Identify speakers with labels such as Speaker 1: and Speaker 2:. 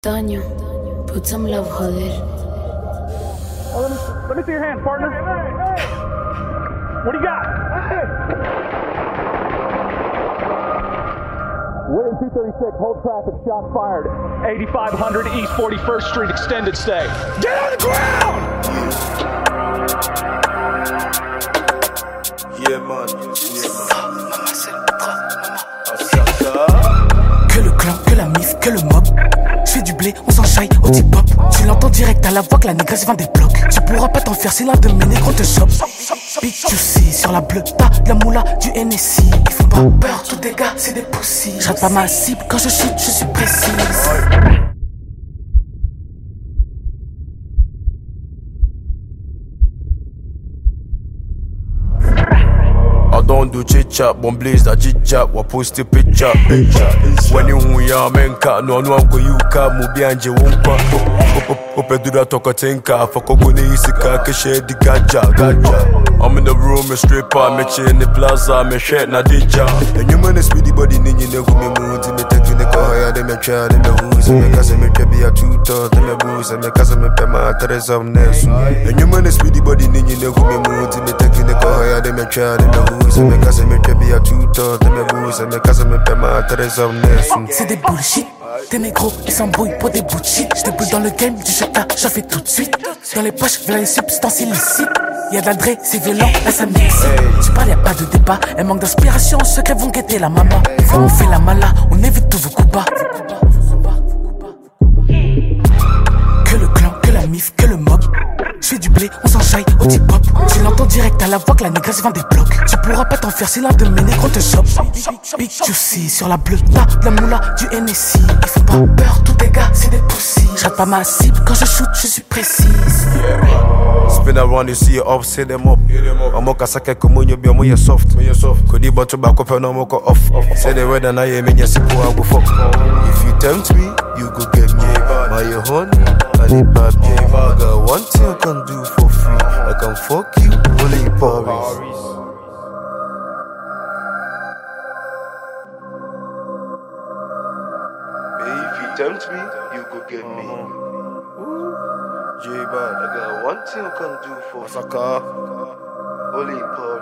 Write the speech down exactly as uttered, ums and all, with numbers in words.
Speaker 1: Daño, put some love, joder.
Speaker 2: Oh, let, me, let me see your hands, partner. What do you got? William two thirty-six, hold traffic, shots fired. eighty-five hundred East forty-first Street, extended stay. Get on the ground!
Speaker 3: Yeah, man. Yeah, man.
Speaker 4: Que le clan, que la mif, que le mob. J'fais du blé, on s'enchaille au tip-hop. Tu l'entends direct à la voix que la négresse vend des blocs. Tu pourras pas t'en faire si l'un de mes négros te chope. Big juicy, sur la bleue, t'as de la moula, du N S I. Ils font pas peur, tous des gars, c'est des poussies. Je rate pas ma cible, quand je shoot, je suis précise.
Speaker 3: I don't do chit chat, bon blaze that chit chat, wa post a picture. When you ya menka, no no anko yuka, mubi anje wonka. Ope do that talk a tinka, fuck a gune isika, ke share the ganja, ganja. I'm in the room, a stripper, me chill in the plaza, me shirt na dija. And you man is with the body, ninja ne go me mood, me take you ne go higher, they me try, they me who's, me cause me can be a tutor, they me booze, me cause me pay my Teresa Ness. And you man is with the body, ninja ne go me mood, me take you ne go higher, they me try, they me who's, me cause me can be a tutor, they me booze, me cause me pay my Teresa Ness.
Speaker 4: C'est des bullshit. Tes négros, ils s'embrouillent pour des bouts de shit. J'déboule dans le game, du chata, j'en fais tout de suite. Dans les poches, v'là les substances illicites. Y'a de la dre, c'est violent, là ça m'excite. Tu parles, y'a pas de débat. Elle manque d'inspiration, secrets vont guetter la maman. Quand on fait la mala, on évite tous vos coups bas. Que le clan, que la mif, que le mob. J'fais du blé, on s'enchaille au tip-hop. Tu l'entends direct à la voix que la négresse vend des blocs. Tu pourras pas t'en faire si l'un de mes négros te chope. Big juicy, sur la bleue, t'as de la moula, du N S I. Ils font pas peur, tous des gars, c'est des poussies. J'rate pas ma cible, quand je shoot, je suis précise.
Speaker 3: Spin around, you see it up, set them up. I'm a kasaka kumunyo bi omo ye soft. Could you but back up and I'm off. Say the word and I am in your sipo, I go fuck. If you tempt me, you go get me. My honey, I need bad game. I got one thing I can do for free. I can fuck you, only in Paris. If you tempt me, you go get me. J-Bad, I got one thing I can do for Saka, only in Paris.